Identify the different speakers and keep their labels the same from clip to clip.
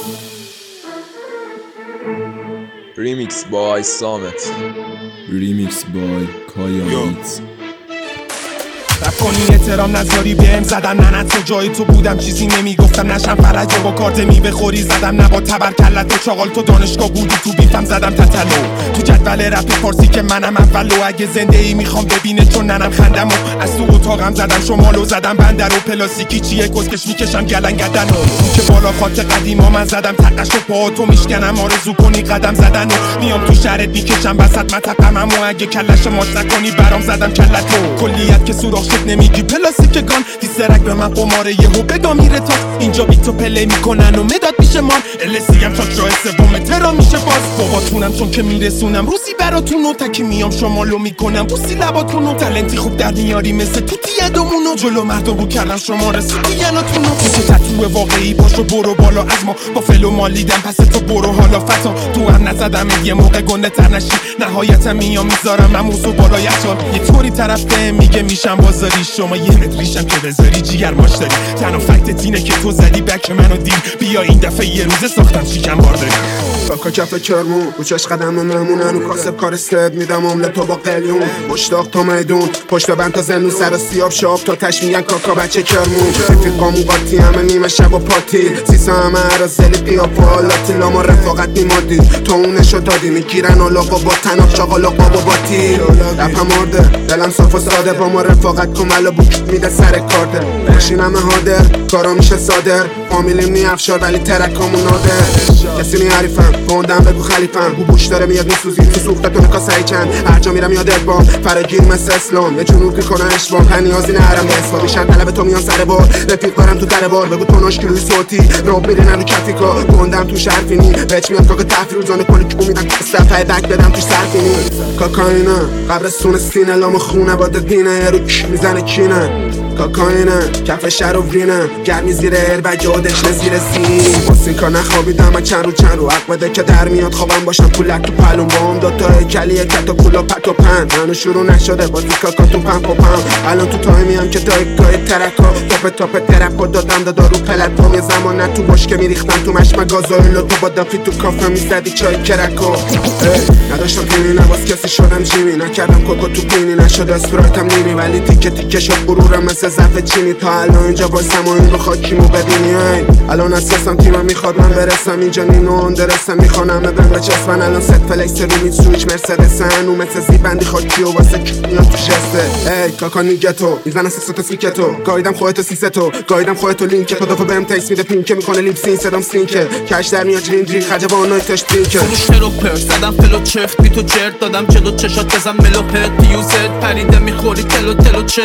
Speaker 1: Remix by Samet.
Speaker 2: Remix by Kaya Beats.
Speaker 3: رفت کنی احترام نذاری بهم زدم نه تو جای تو بودم چیزی نمیگفتم نشم فرجه با کارت میوه خوری زدم نه با تبرکلت و چاقال تو دانشگاه بودی تو بیفم زدم تتلو تو جدول رپ فارسی که منم اولو اگه زنده ای میخوام ببینه چون ننم خندم و از تو اتاقم زدم شمالو زدم بندر و پلاستیکی چیه کسکش میکشم گلنگدن و اون که بالا خاط قدیما من زدم تقش و پاهاتو میشکنم آرزو کنی قدم زدن و میام تو شهرت میکشم وسط متقمم و اگه کلش ماچ نکنی برام زدم کلتو کلیت که سوراخ شد نمیگی پلاستیک گان دیسرک به من قماره یهو بگا میره تا اینجا بی تو پلی میکنن و مداد میشه مان السی هم چاک راه سوم ترا میشه باز باباتونم چون که میرسونم روزی براتون و تکی میام شمالو میکنم بوسی لباتون و تلنتی خوب در میاری مثل توتی یدمونو جلو مردم رو کردم شما رسیدی یناتونو که تتو واقعی باشو برو بالا از ما با فلو مالیدم پس تو برو حالا فتا تو هم نزدم یه موقع گنده تر نشی نهایتا میام میذارم نموز و بالا یخشان یه طوری طرف ده میگه میشم بازاری شما یه متریشم که بذاری جیگر ماش داری تنها فکتت اینه که تو زدی بک منو دیر بیا این دفعه یه روزه ساختم شیکم بارداری
Speaker 4: کاکا کف کرمون رو چش قدم مهمونن و کاسب کار استد میدم عمله تو با قلیون مشتاق تا میدون پشت بند تا زنون سر سیاب شاب تا تش میگن کاکا بچه کرمون رفیقامون قاطی همه نیمه شب و پاتی سیسا همه عرازلی قیاپالاتی لاما رفاقت نیمادی تو اونشو دادی میگیرن آلاقا با تناب چاقالاقا با باتی رپم آرده دلم صاف و ساده با ما رفاقت کن ملا بوک میده سر کارده باشین همه هادر کارا میشه صادر فامیلیم نی افشار ولی ترکامون نادر کسی نی حریفم بوندم بگو خلیفم بو بوش داره میاد میسوزی تو سوختتون کاسه چند هر جا میرم یادت بام فراگیر مثل اسلام یه جنوب کنه اشبام نیازی نرم به اسفا بیشتر طلب تو میان سر بار رفیق دارم تو در بار بگو توناش کلوی صوتی راب میرینن رو کفیکا بوندم تو شرفینی بچ میاد کاکا تفری روزانه کلی که میدن صفحه بک بدم تو سرفینی کاکاینا قبرستون سینه لام خونه با دینه رو میزنه کینه کاکاینه کف شهر و وینه گرمی زیر ایربگ یادش نزیر سین باسین کار نخوابیدم من چند رو حق بده که در میاد خوابم باشم پولک تو پلون بام دوتا کلیه کتا پولا پت و پن منو شروع نشده بازی کاکا تو پم و پم الان تو تایمی هم که دایگاه ترکا تاپ ترپا دادم دادا رو پلتفرم یه زمان نه تو باش که میریختم تو مشمه گازوئیل تو با دافی تو کافه میزدی چای کرکا نداشتم پینی نباز کسی شدم جیمی نکردم کوکو تو پینی نشد اسپرایتم نیمی ولی تیکه تیکه شد غرورم مثل ظرف چینی تا الان اینجا بایستم و این بخواد کیمو ببینی الان اساسم تیمم میخواد من برسم اینجا نینو اندرسم میخوانم بدن بچسبن الان ست فلکس رو میسویچ مرسدسن و مثل زیبندی خاکی و واسه میان تو جسته ای کاکا نیگتو میزنن سیستو سیکتو گایدم خودتو سیستو گایدم خودتو لینک تو دفعه بهم تکس میده پینک میکنه لیپسین صدام سینکه کش در میاد جین خجبان نایتش پینکه
Speaker 5: فروش تروپر زدم فلو چفت بی تو جرد دادم جلو چشات بزن ملوپت پیوزت پریده میخوری تلو چه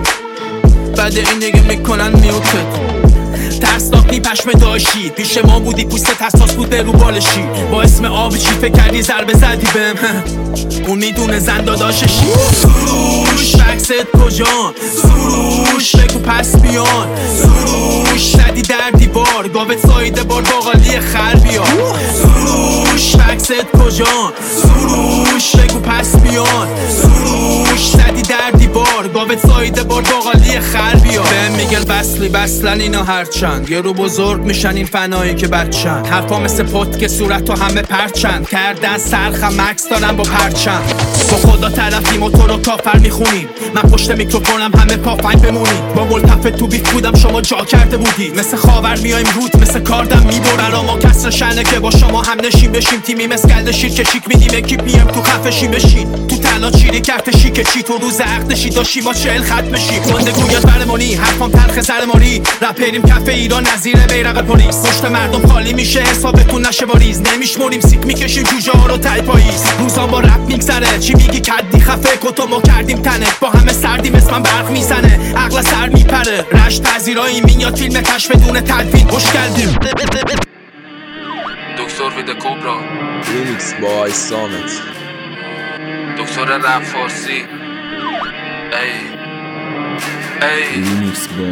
Speaker 5: بعد این دیگه میکنن میوتت ترسناکی پشم داشتی پیش ما بودی پوستت حساس بود به رو بالشی با اسم آب چی فکر کردی ضربه زدی بهم اون میدونه زن داداششی سروش بکست کجان سروش بگو پس بیان سروش زدی در دیوار گاوت سایده بار باقالی خر بیار سروش بکست کجان سروش بگو پس بیان سروش زدی در دیوار گاوت سایده بار باقالی خر بیار بهم میگن بسلن اینا هرچند یه رو بزرگ میشن این فنایی که بچن حرفا مثل پت که صورت و همه پرچند کردن سرخم مکس دارم با پرچند با خدا طرفیم و تو رو کافر میخونیم من پشت میکروفونم همه پافنگ بمونیم با ملتفت تو بیت بودم شما جا کرده بودی مثل خاور میایم روت مثل کاردم میبرن اما کسر شنه که با شما هم نشیم بشیم تیمی مسکل شیر که شیک میدیم اکیپیم تو خفشی بشین تو تلا چیری کرت شیک چی تو روز عقدشی داشتی با 40 خط بشی گنده گویت برمانی حرفام تلخ زرماری رپریم کف ایران نظیر بیرق پلیس پشت مردم خالی میشه حسابتون نشه باریز نمیشمریم سیک میکشیم جوجه ها رو تای پاییز روزان با رپ میگذره چی میگی کدی خفه کتو ما کردیم تنه با همه سردیم اسمم برق میزنه عقل سر میپره رشت پذیرایی میاد فیلم تش بدون تدوین خوش کردیم
Speaker 6: دکتر ویده کوبرا
Speaker 1: Remix by Samet.
Speaker 6: دکتر رپ فارسی ای
Speaker 2: Remix by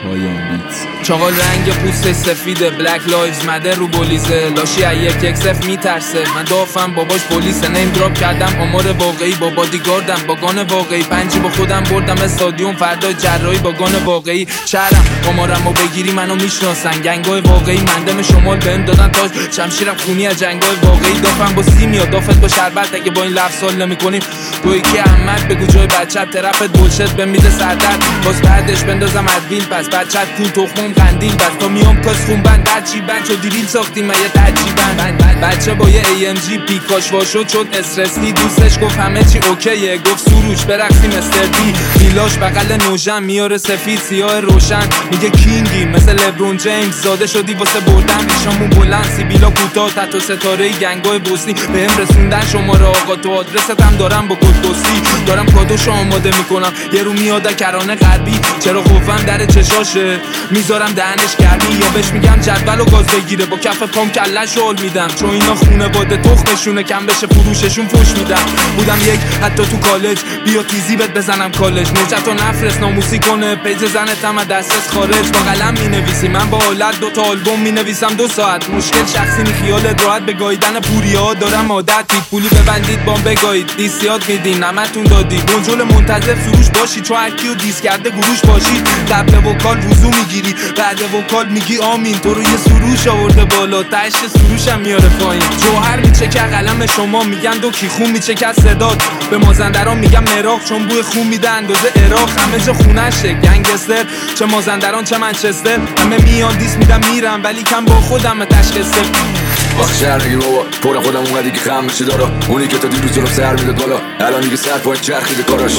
Speaker 2: کایان بیتس.
Speaker 5: چاقال رنگ پوست سفیده، بلک لایوز مده رو بولیزه، لاشی از 1-1-0 میترسه، من دافم باباش پلیسه، نیم دراپ کردم آمار واقعی با بادیگاردم با گان واقعی، پنجی با خودم بردم استادیوم فردا جراحی با گان واقعی، شهرم آمارمو بگیری منو میشناسن، گنگای واقعی مندم شمال بهم دادن تاج، شمشیرم خونی از جنگای واقعی، دافم با سیمیا دافت با شربت، اگه با این لفظ سال نمی‌کنیم تو یکی احمد بگو جای بچت، طرفت بولشت بمیده سردرد، باز بعدش بندازم ادویل، پس بچت پول تخمم قندیل، بس تا میام کاس خون بند درچی بند شد دیریل ساختیم یه ترجیبند، بچه با یه AMG پیکاش واشد شد استرسی، دوستش گفت همه چی اوکیه، گفت سروش برقصیم استردی، میلاش بغل نوژن میاره سفید سیاه روشن، میگه کینگی مثل لبرون جیمز، زاده شدی واسه بردن ریشامون بلند، سیبیلا کوتاه تحت ستاره گنگای بوسنی، بهم رسوندن شماره آقا تو آدرستم دارم با کد دوستی، دارم کادوشو آماده میکنم، یه رو میاد کرانه غربی، چرا خوفم در چشاشه میذارم دهنش گرمی، یا بهش میگم جدول و گاز بگیره، با کف پام کلش رول میدم، چون اینا خونواده تخمشونه، کم بشه فروششون فوش میدم، بودم یک حتی تو کالج، بیا تیزی بهت بزنم کالج، نجات و نفرست ناموسی کنه، پیج زنتم از دسترس خارج، با قلم مینویسی من با حالت 2 آلبوم مینویسم 2 ساعت، مشکل شخصی نی خیالت راحت به گاییدن پوریا دارم عادت، پولی ببندید بام بگایید دیسیات میدین نمتون دادید، بنجل منتظر سروش باشید، چون هرکیو دیس کرده گروش باشید، قبل وکال وضو میگیری بعد وکال میگی آمین، تو رو یه سروش آورده بالا تهش سروشم میاره پایین، جوهر میچکه قلم شما میگن دو کی خون میچکه صدات، به مازندران میگم مراق چون بوی خون میده اندازه عراق، همه جا خونشه گنگستر، چه مازندران چه منچستر، همه میان دیس میدم میرم ولی کم با خودم تشخیصه،
Speaker 7: وقت شهر نگی بابا پر خودم اونقدی که خم بشه دارا، اونی که تا دیروز جلوم سر میداد بالا، الان دیگه سر پایین چرخیده کاراش،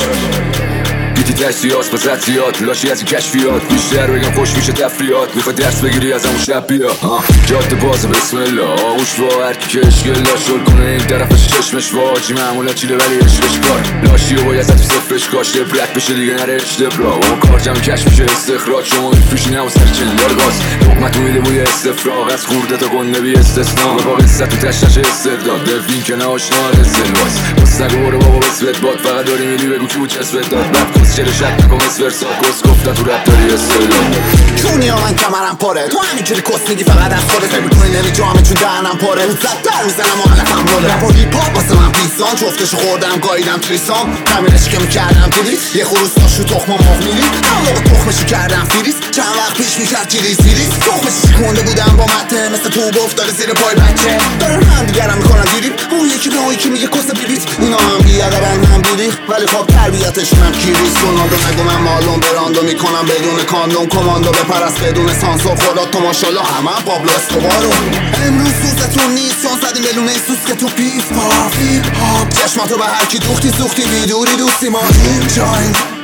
Speaker 7: گیتی تش سیاس پس رد زیاد، لاشی از این کشفیات، بیشتر بگم خوش میشه تفریات، میخواد درس بگیری از همون شب بیا، جاده بازه بسم الله، آغوش با هرکی که اشکلا شل کنه این طرفش چشمش واجی معمولا چیله ولی عشقش کار، لاشی و باید تو صفرش کاش برک بشه دیگه نره اشتبرا، و کار جمع کش میشه استخراج، شما میفروشی نمو سر چندار گاز، حکمت میده بوی استفراغ، از خورده تا گنده بی استثنا، با قصت تو تشنش استرداد، دفین که ناشنا رسلواز، بس نگو برو بابا بسوت باد، فقط داری میری بگو کی بود چسبت داد، چرا شک نکن اسورسا کس گفتن تو رپ داری استدلال،
Speaker 8: چونیا من کمرم پاره، تو همینجوری کس میگی فقط از خودت، فکر میکنی نمیجامه چون دهنم پاره، رو زد در میزنم و علفم روله، رپ و هیپ هاپ واسه من پیسان، جفتشو خوردم گاییدم تریسان، همینش که میکردم دیریس، یه خروس داشت رو تخمم مغ میریز، همون موقع تخمشی کردم فیریس، چند وقت پیش میکرد تیریز تخمشی شکنده بودم با مته، مثل تو افتاده زیر پای بچه، دارن هم دیگرم میکنن دیریب، اون یکی به اون یکی میگه کس بیریت، اینا هم بیادبن هم بیریخ، ولی خب تربیتشون هم کیریس، رونالدو نگو من مالون براندو میکنم بدون کاندوم، کماندو بپرست بدون سانسور، خدا تو ماشالله همه پابلو اسکوبارو، امروز سوزتون نیست چون زدی ملونه سوز که تو پیس پاپ هیپ هاپ، چشماتو به هرکی دوختی سوختی بیدوری دوستی ما اینجاییم،